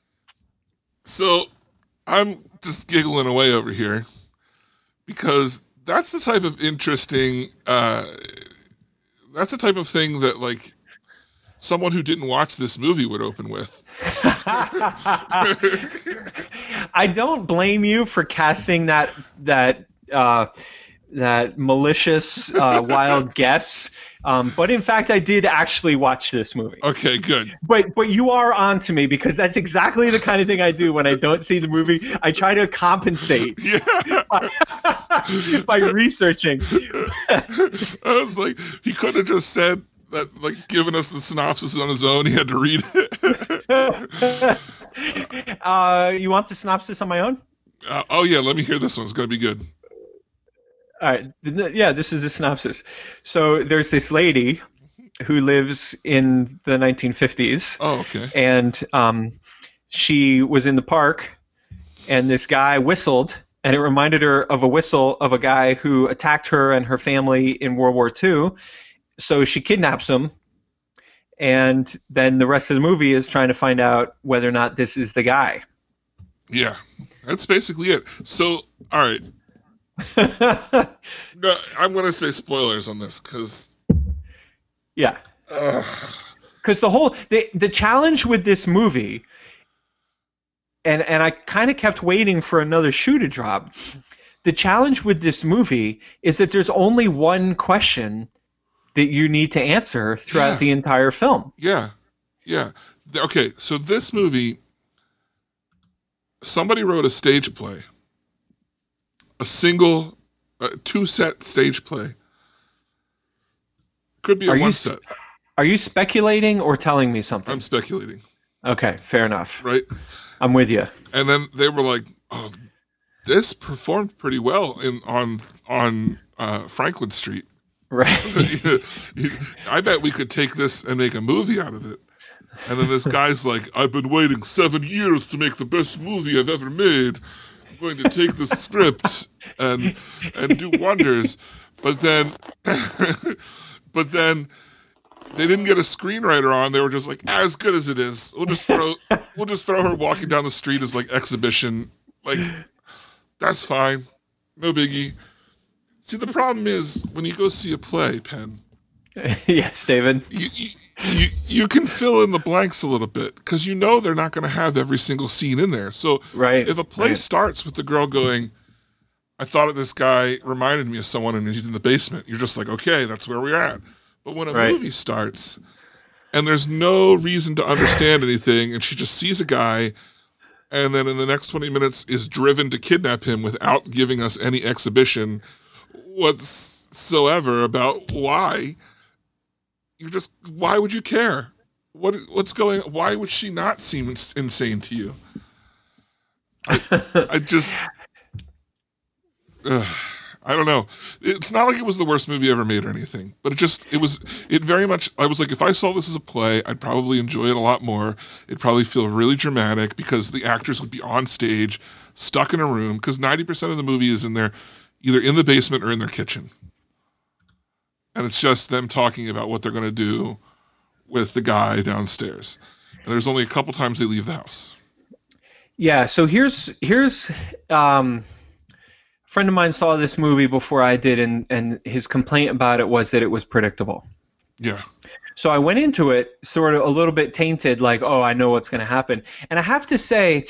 So I'm just giggling away over here because that's the type of interesting, that's the type of thing that, like, someone who didn't watch this movie would open with. I don't blame you for casting that malicious wild guess, but in fact I did actually watch this movie. Okay, good. But you are on to me because that's exactly the kind of thing I do when I don't see the movie. I try to compensate by researching. I was like, he could have just said that, like, given us the synopsis on his own. He had to read it. You want the synopsis on my own? Oh yeah, let me hear this one. It's going to be good. All right. Yeah, this is the synopsis. So there's this lady who lives in the 1950s. Oh, okay. And she was in the park and this guy whistled, and it reminded her of a whistle of a guy who attacked her and her family in World War II. So she kidnaps him, and then the rest of the movie is trying to find out whether or not this is the guy. Yeah, that's basically it. So, all right. No, I'm going to say spoilers on this because... Yeah. Because the challenge with this movie, and I kind of kept waiting for another shoe to drop. The challenge with this movie is that there's only one question that you need to answer throughout the entire film. Yeah. Okay, so this movie, somebody wrote a stage play, a single, two-set stage play. Could be a one-set. Are you speculating or telling me something? I'm speculating. Okay, fair enough. Right? I'm with you. And then they were like, "Oh, this performed pretty well on Franklin Street. Right. I bet we could take this and make a movie out of it." And then this guy's like, "I've been waiting 7 years to make the best movie I've ever made. I'm going to take this script and do wonders." But then they didn't get a screenwriter on. They were just like, as good as it is, we'll just throw her walking down the street as like exhibition. Like, that's fine, no biggie. See, the problem is when you go see a play, Penn. Yes, David. You can fill in the blanks a little bit because you know they're not going to have every single scene in there. So if a play starts with the girl going, "I thought this guy reminded me of someone and he's in the basement," you're just like, okay, that's where we're at. But when a movie starts and there's no reason to understand anything and she just sees a guy and then in the next 20 minutes is driven to kidnap him without giving us any exhibition whatsoever about why, why would you care? What's going on? Why would she not seem insane to you? I just... I don't know. It's not like it was the worst movie ever made or anything, but it very much, I was like, if I saw this as a play, I'd probably enjoy it a lot more. It'd probably feel really dramatic because the actors would be on stage, stuck in a room, because 90% of the movie is in there, either in the basement or in their kitchen. And it's just them talking about what they're going to do with the guy downstairs. And there's only a couple times they leave the house. Yeah, so here's a friend of mine saw this movie before I did, and his complaint about it was that it was predictable. Yeah. So I went into it sort of a little bit tainted, like, oh, I know what's going to happen. And I have to say,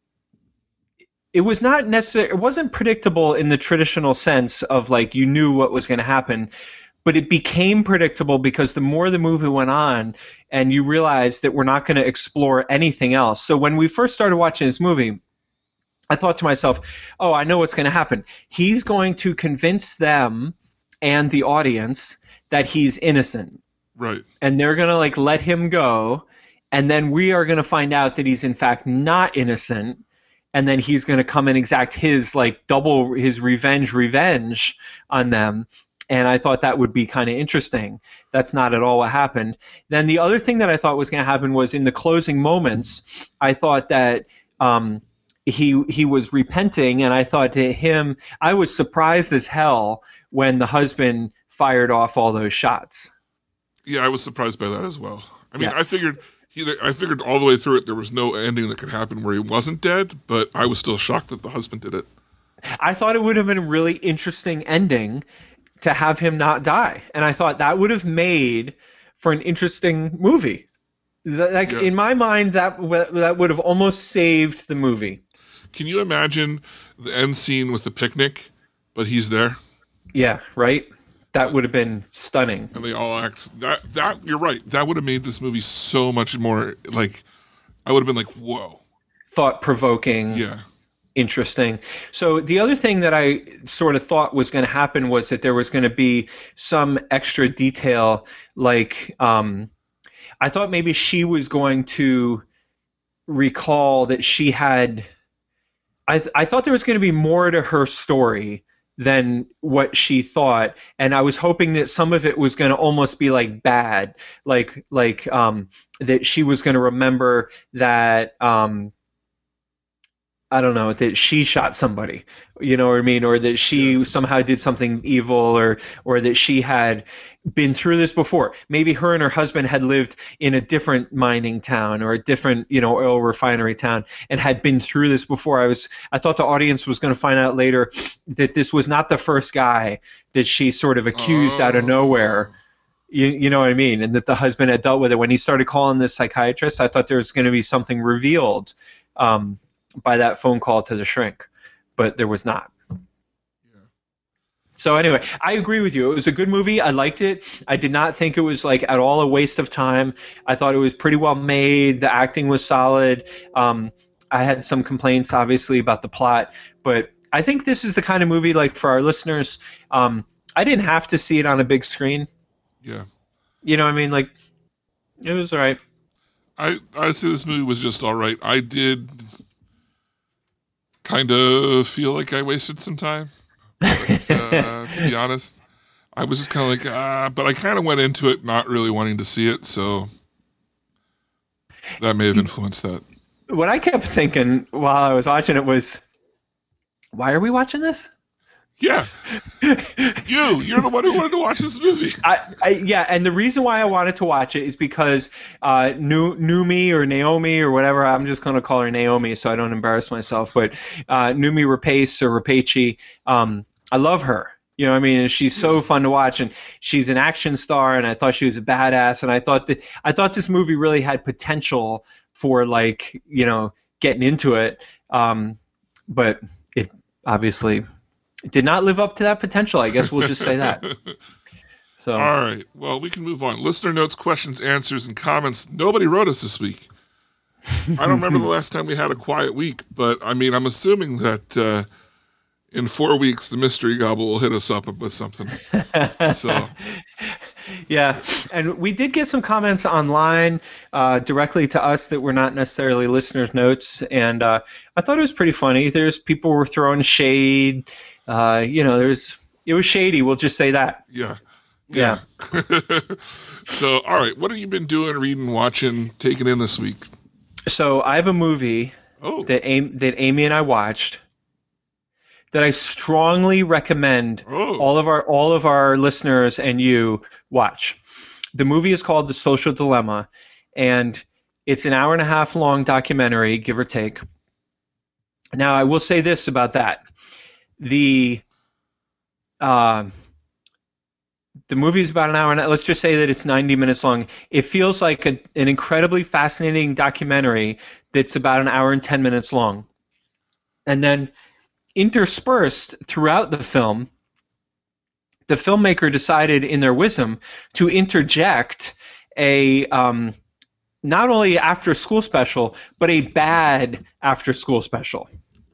it was not necessarily, it wasn't predictable in the traditional sense of like you knew what was going to happen, but it became predictable because the more the movie went on and you realized that we're not going to explore anything else. So when we first started watching this movie, I thought to myself, oh, I know what's going to happen. He's going to convince them and the audience that he's innocent. Right. And they're going to like let him go, and then we are going to find out that he's in fact not innocent, and then he's going to come and exact his like double his revenge on them. And I thought that would be kind of interesting. That's not at all what happened. Then the other thing that I thought was going to happen was in the closing moments, I thought that he was repenting, and I thought to him, I was surprised as hell when the husband fired off all those shots. Yeah, I was surprised by that as well. I mean, I figured all the way through it there was no ending that could happen where he wasn't dead, but I was still shocked that the husband did it. I thought it would have been a really interesting ending to have him not die, and I thought that would have made for an interesting movie. In my mind, that would have almost saved the movie. Can you imagine the end scene with the picnic, but he's there? Yeah, right? That would have been stunning. And they all act... That you're right. That would have made this movie so much more, like... I would have been like, whoa. Thought-provoking. Yeah. Interesting. So the other thing that I sort of thought was going to happen was that there was going to be some extra detail, like... I thought maybe she was going to recall that she had... I thought there was going to be more to her story than what she thought, and I was hoping that some of it was going to almost be like bad, like that she was going to remember that I don't know, that she shot somebody, you know what I mean, or that she somehow did something evil, or that she had been through this before. Maybe her and her husband had lived in a different mining town or a different, oil refinery town and had been through this before. I thought the audience was going to find out later that this was not the first guy that she sort of accused out of nowhere. You know what I mean? And that the husband had dealt with it. When he started calling this psychiatrist, I thought there was going to be something revealed by that phone call to the shrink, but there was not. So anyway, I agree with you. It was a good movie. I liked it. I did not think it was like at all a waste of time. I thought it was pretty well made. The acting was solid. I had some complaints, obviously, about the plot, but I think this is the kind of movie, like, for our listeners, I didn't have to see it on a big screen. Yeah. You know what I mean? Like, it was all right. I say this movie was just all right. I did kind of feel like I wasted some time. But, to be honest, I was just kind of like, but I kind of went into it not really wanting to see it, so that may have influenced that. What I kept thinking while I was watching it was, why are we watching this? Yeah, you're the one who wanted to watch this movie. Yeah, and the reason why I wanted to watch it is because Numi or Naomi or whatever, I'm just going to call her Naomi so I don't embarrass myself, but Numi Rapace or Rapace, I love her. You know what I mean? And she's so fun to watch, and she's an action star, and I thought she was a badass, and I thought this movie really had potential for, like, getting into it, but it obviously did not live up to that potential. I guess we'll just say that. So. All right. Well, we can move on. Listener notes, questions, answers, and comments. Nobody wrote us this week. I don't remember the last time we had a quiet week, but I mean, I'm assuming that in 4 weeks, the mystery gobble will hit us up with something. So. Yeah, and we did get some comments online directly to us that were not necessarily listeners' notes, and I thought it was pretty funny. There's people were throwing shade. It was shady. We'll just say that. Yeah. So, all right, what have you been doing, reading, watching, taking in this week? So I have a movie that Amy and I watched that I strongly recommend all of our listeners and you watch. The movie is called The Social Dilemma, and it's an hour and a half long documentary, give or take. Now, I will say this about that. The movie is about an hour, and let's just say that it's 90 minutes long. It feels like an incredibly fascinating documentary that's about an hour and 10 minutes long. And then interspersed throughout the film, the filmmaker decided in their wisdom to interject a not only after school special, but a bad after school special.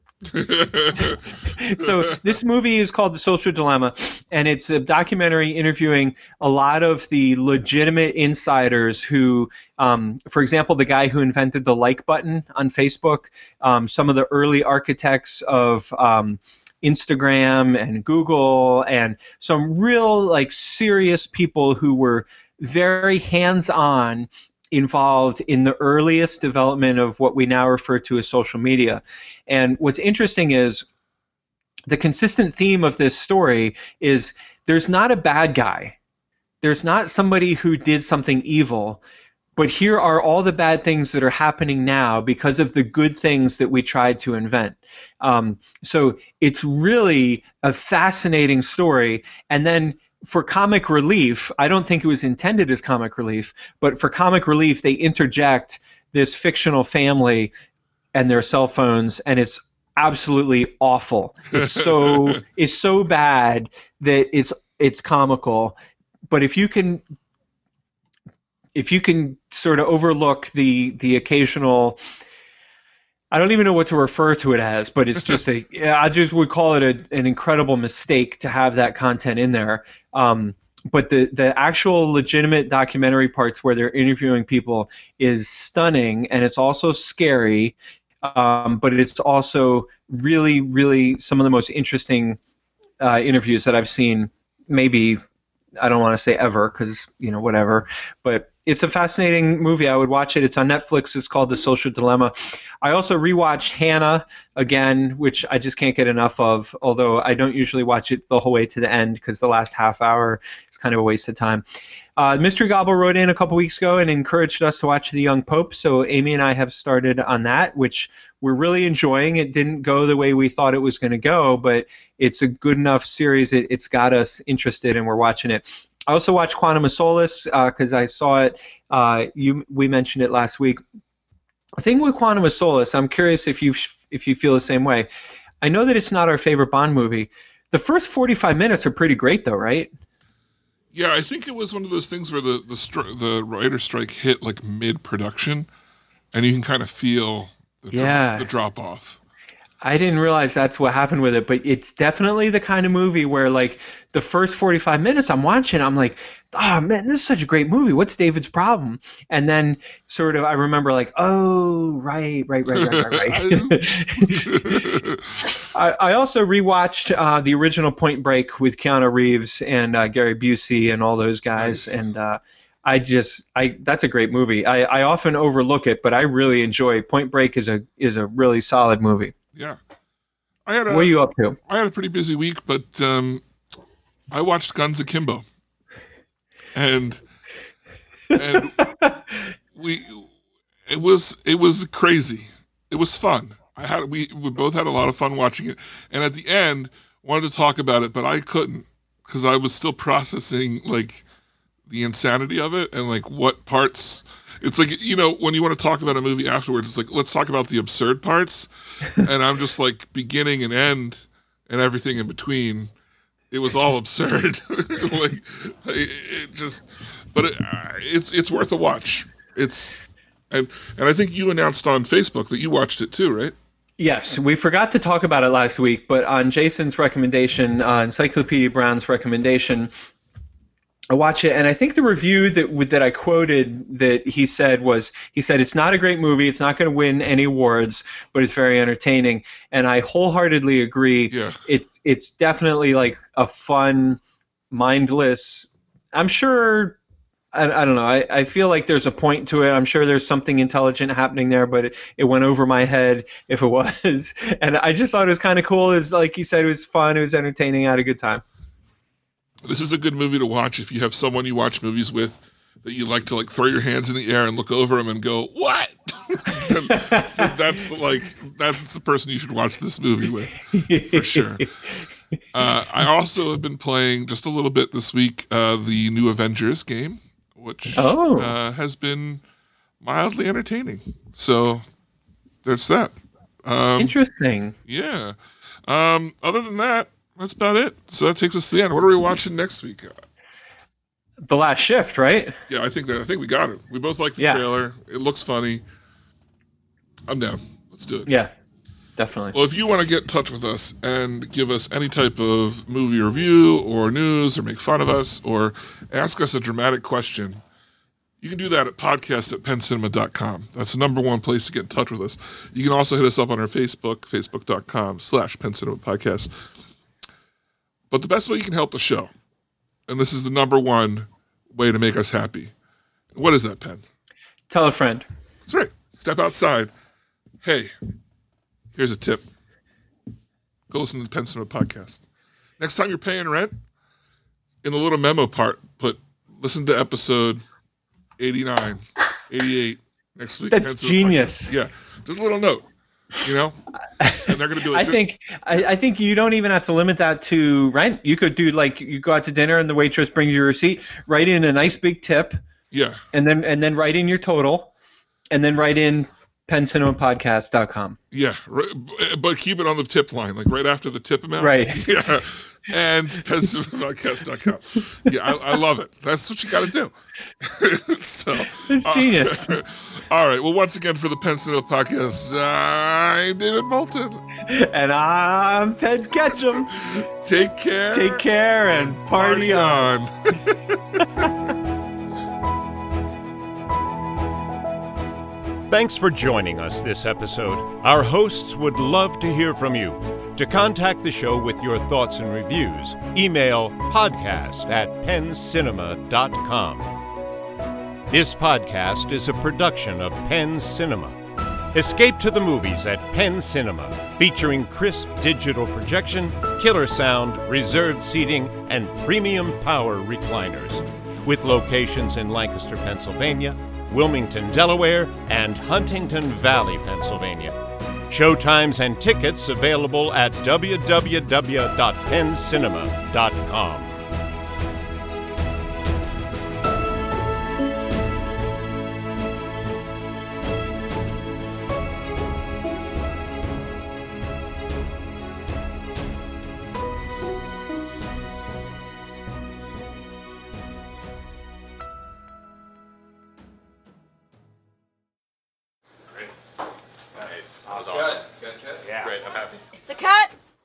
So this movie is called The Social Dilemma, and it's a documentary interviewing a lot of the legitimate insiders who, for example, the guy who invented the like button on Facebook, some of the early architects of Instagram and Google, and some real, like, serious people who were very hands-on involved in the earliest development of what we now refer to as social media. And what's interesting is the consistent theme of this story is there's not a bad guy. There's not somebody who did something evil, but here are all the bad things that are happening now because of the good things that we tried to invent. So it's really a fascinating story. And then for comic relief, I don't think it was intended as comic relief, but for comic relief, they interject this fictional family and their cell phones, and it's absolutely awful. It's so bad that it's comical. But if you can sort of overlook the occasional, I don't even know what to refer to it as, but it's just I just would call it an incredible mistake to have that content in there. But the actual legitimate documentary parts where they're interviewing people is stunning, and it's also scary, but it's also really, really some of the most interesting interviews that I've seen. Maybe, I don't want to say ever because, whatever. But it's a fascinating movie. I would watch it. It's on Netflix. It's called The Social Dilemma. I also rewatched Hannah again, which I just can't get enough of, although I don't usually watch it the whole way to the end because the last half hour is kind of a waste of time. Mystery Gobbler wrote in a couple weeks ago and encouraged us to watch The Young Pope, so Amy and I have started on that, which we're really enjoying. It didn't go the way we thought it was going to go, but it's a good enough series. It's got us interested, and we're watching it. I also watched Quantum of Solace because I saw it. We mentioned it last week. The thing with Quantum of Solace, I'm curious if you feel the same way. I know that it's not our favorite Bond movie. The first 45 minutes are pretty great, though, right? Yeah, I think it was one of those things where the writer's strike hit like mid-production, and you can kind of feel the drop-off. I didn't realize that's what happened with it, but it's definitely the kind of movie where, like, the first 45 minutes I'm watching, I'm like, oh, man, this is such a great movie. What's David's problem? And then sort of I remember, like, oh, right. I also rewatched the original Point Break with Keanu Reeves and Gary Busey and all those guys, nice. And that's a great movie. I often overlook it, but I really enjoy Point Break. Is a really solid movie. Yeah. What are you up to? I had a pretty busy week, but I watched Guns Akimbo, and it was crazy. It was fun. We both had a lot of fun watching it, and at the end wanted to talk about it, but I couldn't because I was still processing like the insanity of it and like what parts. It's like, when you want to talk about a movie afterwards, it's like, let's talk about the absurd parts. And I'm just like beginning and end and everything in between. It was all absurd. It's worth a watch. And I think you announced on Facebook that you watched it too, right? Yes, we forgot to talk about it last week, but on Jason's recommendation, Encyclopedia Brown's recommendation, I watch it, and I think the review that I quoted that he said it's not a great movie, it's not going to win any awards, but it's very entertaining, and I wholeheartedly agree. Yeah. It's definitely like a fun, mindless. I'm sure. I don't know. I feel like there's a point to it. I'm sure there's something intelligent happening there, but it went over my head if it was, and I just thought it was kind of cool. It's like you said, it was fun, it was entertaining, I had a good time. This is a good movie to watch if you have someone you watch movies with that you like to like throw your hands in the air and look over them and go, "What?" that's the person you should watch this movie with for sure. I also have been playing just a little bit this week the new Avengers game, which has been mildly entertaining. So there's that. Interesting. Yeah. Other than that, that's about it. So that takes us to the end. What are we watching next week? The Last Shift, right? Yeah, I think we got it. We both like the trailer. It looks funny. I'm down. Let's do it. Yeah, definitely. Well, if you want to get in touch with us and give us any type of movie review or news or make fun of us or ask us a dramatic question, you can do that at podcast@penncinema.com. That's the number one place to get in touch with us. You can also hit us up on our Facebook, facebook.com/PennCinemaPodcast. But the best way you can help the show, and this is the number one way to make us happy. What is that, Penn? Tell a friend. That's right. Step outside. Hey, here's a tip. Go listen to the Penn Cinema Podcast. Next time you're paying rent, in the little memo part, listen to episode 89, 88 next week. That's genius. Podcast. Yeah, just a little note. And they're gonna be like, I think you don't even have to limit that to rent. You could do like you go out to dinner and the waitress brings you a receipt, write in a nice big tip. Yeah. And then write in your total, and then write in PennCinemaPodcast.com. Yeah, but keep it on the tip line, like right after the tip amount. Right. Yeah. And PennCinemaPodcast.com. Yeah, I love it. That's what you got to do. So it's genius. All right. Well, once again for the Penn Cinema Podcast, I'm David Moulton. And I'm Penn Ketchum. Take care. Take care and party on. Thanks for joining us this episode. Our hosts would love to hear from you. To contact the show with your thoughts and reviews, email podcast@penncinema.com. This podcast is a production of Penn Cinema. Escape to the movies at Penn Cinema, featuring crisp digital projection, killer sound, reserved seating, and premium power recliners. With locations in Lancaster, Pennsylvania, Wilmington, Delaware, and Huntington Valley, Pennsylvania. Showtimes and tickets available at www.penncinema.com. That was awesome. Good. Yeah. Great. I'm happy.